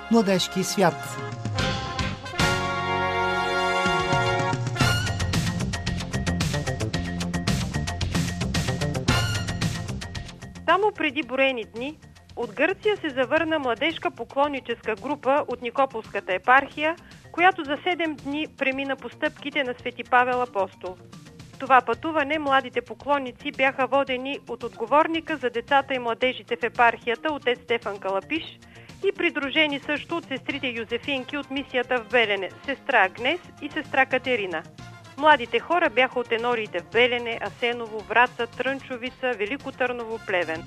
Младежки свят. Само преди броени дни от Гърция се завърна младежка поклонническа група от Никополската епархия, която за 7 дни премина по стъпките на Свети Павел Апостол. В това пътуване младите поклонници бяха водени от отговорника за децата и младежите в епархията, отец Стефан Калапиш, и придружени също от сестрите Юзефинки от мисията в Белене, сестра Агнес и сестра Катерина. Младите хора бяха от енориите в Белене, Асеново, Враца, Трънчовица, Велико Търново, Плевен.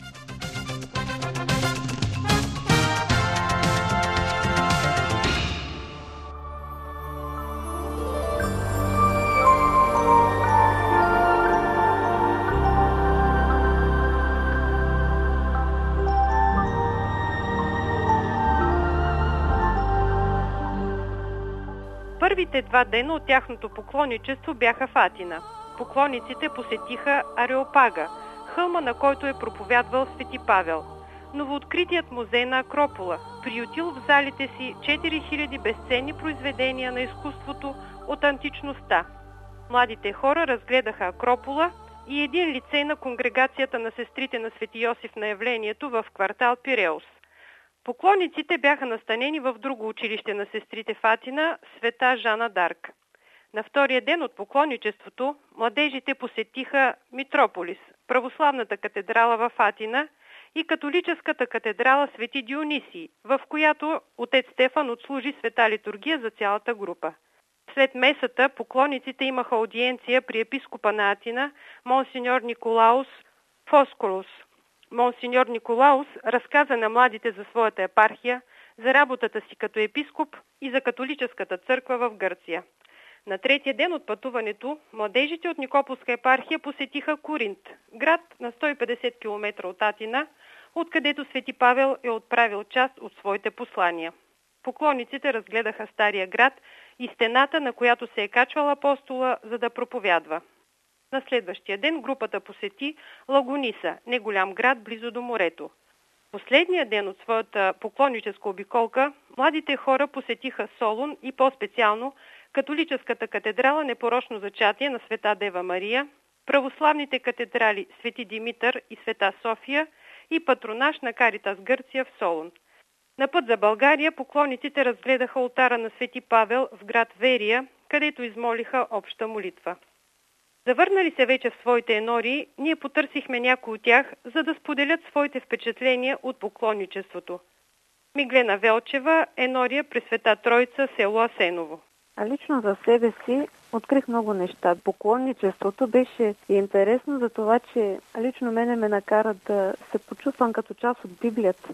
Първите 2 дена от тяхното поклонничество бяха в Атина. Поклонниците посетиха Ареопага, хълма, на който е проповядвал Свети Павел. Новооткритият музей на Акропола, приютил в залите си 4000 безценни произведения на изкуството от античността. Младите хора разгледаха Акропола и един лицей на конгрегацията на сестрите на Свети Йосиф на Явлението в квартал Пиреус. Поклонниците бяха настанени в друго училище на сестрите в Атина, Света Жана Дарк. На втория ден от поклонничеството младежите посетиха Митрополис, православната катедрала в Атина и католическата катедрала Свети Дионисий, в която отец Стефан отслужи света литургия за цялата група. След месата поклонниците имаха аудиенция при епископа на Атина, монсеньор Николаус Фоскорус. Монсеньор Николаус разказа на младите за своята епархия, за работата си като епископ и за католическата църква в Гърция. На третия ден от пътуването, младежите от Никополска епархия посетиха Коринт, град на 150 км от Атина, откъдето Свети Павел е отправил част от своите послания. Поклонниците разгледаха стария град и стената, на която се е качвал апостола, за да проповядва. На следващия ден групата посети Лагониса, неголям град близо до морето. Последния ден от своята поклонническа обиколка, младите хора посетиха Солун и по-специално католическата катедрала Непорочно зачатие на Света Дева Мария, православните катедрали Свети Димитър и Света София и патронаж на Каритас Гърция в Солун. На път за България поклонниците разгледаха олтара на Свети Павел в град Верия, където измолиха обща молитва. Завърнали се вече в своите енории, ние потърсихме някои от тях, за да споделят своите впечатления от поклонничеството. Миглена Велчева, енория при Света Троица, село Асеново. Лично за себе си открих много неща. Поклонничеството беше интересно за това, че лично мене ме накара да се почувствам като част от Библията.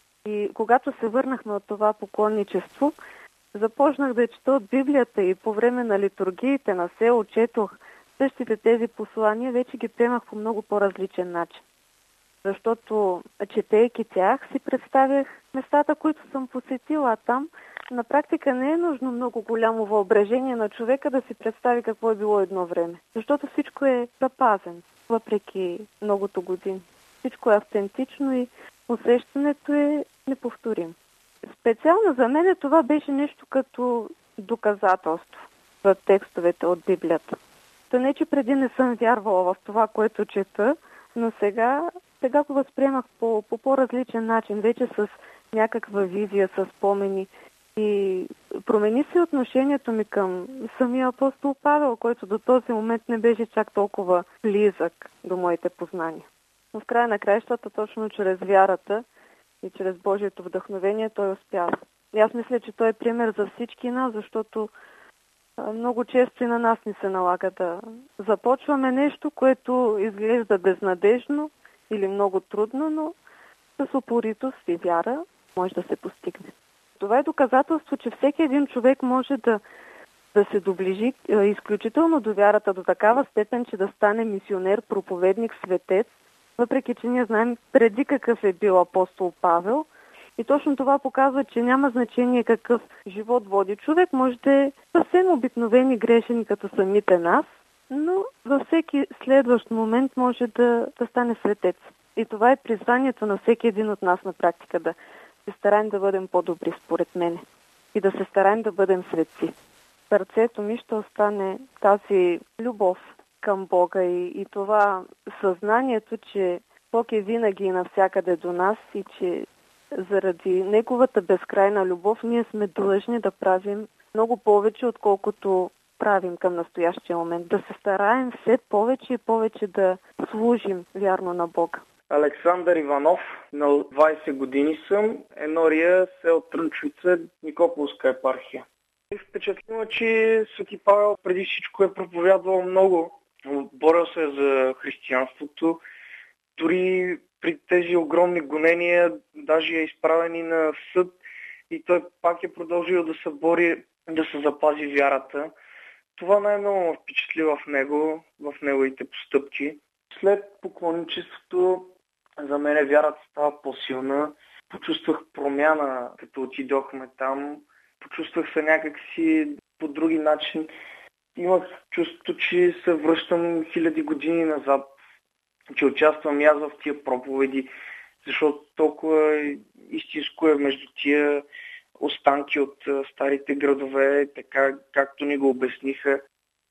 И когато се върнахме от това поклонничество, започнах да чета от Библията и по време на литургиите на село четох същите тези послания, вече ги приемах по много по-различен начин. Защото, четейки тях, си представях местата, които съм посетила, а там на практика не е нужно много голямо въображение на човека да си представи какво е било едно време. Защото всичко е запазено, въпреки многото години. Всичко е автентично и усещането е неповторимо. Специално за мен това беше нещо като доказателство за текстовете от Библията. То не, че преди не съм вярвала в това, което чета, но сега го възприемах по по-различен начин, вече с някаква визия, с спомени. И промени се отношението ми към самия апостол Павел, който до този момент не беше чак толкова близък до моите познания. Но в края на краищата, точно чрез вярата и чрез Божието вдъхновение, той успява. И аз мисля, че той е пример за всички нас, защото много често и на нас ни се налага да започваме нещо, което изглежда безнадежно или много трудно, но с упоритост и вяра може да се постигне. Това е доказателство, че всеки един човек може да се доближи изключително до вярата до такава степен, че да стане мисионер, проповедник, светец, въпреки че ние знаем преди какъв е бил апостол Павел. И точно това показва, че няма значение какъв живот води човек. Може да е съвсем обикновен и грешен като самите нас, но във всеки следващ момент може да стане светец. И това е призванието на всеки един от нас на практика, да се стараем да бъдем по-добри, според мен. И да се стараем да бъдем светци. В сърцето ми ще остане тази любов към Бога и това съзнанието, че Бог е винаги и навсякъде до нас и че заради Неговата безкрайна любов ние сме длъжни да правим много повече, отколкото правим към настоящия момент. Да се стараем все повече и повече да служим вярно на Бога. Александър Иванов, на 20 години съм, Енория, село Трънчовица, Никополска епархия. Впечатлено, че Свети Павел преди всичко е проповядвал много. Борил се е за християнството. Дори при тези огромни гонения, даже е изправен и на съд и той пак е продължил да се бори, да се запази вярата. Това най-много ме впечатли в него, в неговите постъпки. След поклонничеството за мен вярата става по-силна. Почувствах промяна, като отидохме там. Почувствах се някакси по други начин. Имах чувство, че се връщам хиляди години назад, че участвам и аз в тия проповеди, защото толкова истинско е между тия останки от старите градове, така както ни го обясниха.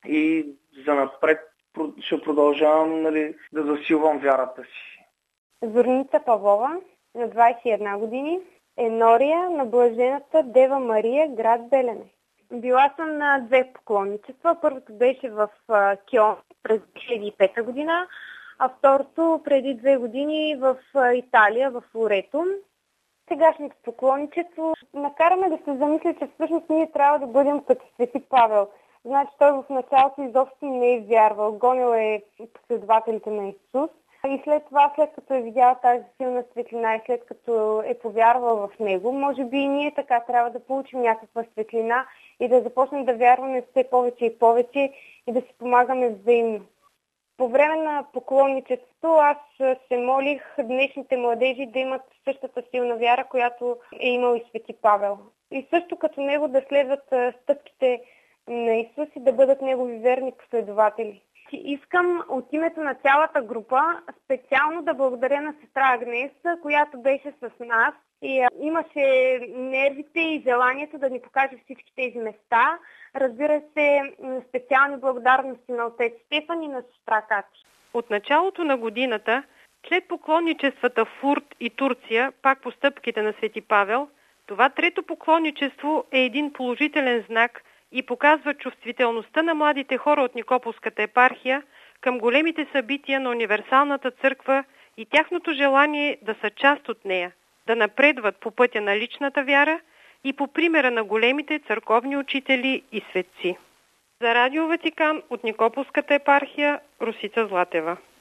И занапред ще продължавам да засилвам вярата си. Зорница Павлова, на 21 години, Енория на Блажената Дева Мария, град Белене. Била съм на 2 поклонничества. Първото беше в Кьон през 2005 година, а второто преди 2 години в Италия, в Лорето. Сегашното поклонничество накараме да се замисля, че всъщност ние трябва да бъдем като Свети Павел. Значи той в началото изобщо не е вярвал, гонил е последователите на Исус. И след това, след като е видял тази силна светлина и след като е повярвал в него, може би и ние така трябва да получим някаква светлина и да започнем да вярваме все повече и повече и да си помагаме взаимно. По време на поклонничеството аз се молих днешните младежи да имат същата силна вяра, която е имал и Свети Павел. И също като него да следват стъпките на Исус и да бъдат негови верни последователи. Искам от името на цялата група специално да благодаря на сестра Агнес, която беше с нас и имаше нервите и желанието да ни покаже всички тези места. Разбира се, специални благодарности на отец Стефан и на сестра Кати. От началото на годината, след поклонничествата в Лурд и Турция, пак по стъпките на Свети Павел, това трето поклонничество е един положителен знак и показва чувствителността на младите хора от Никополската епархия към големите събития на универсалната църква и тяхното желание да са част от нея, да напредват по пътя на личната вяра и по примера на големите църковни учители и светци. За Радио Ватикан от Никополската епархия Росица Златева.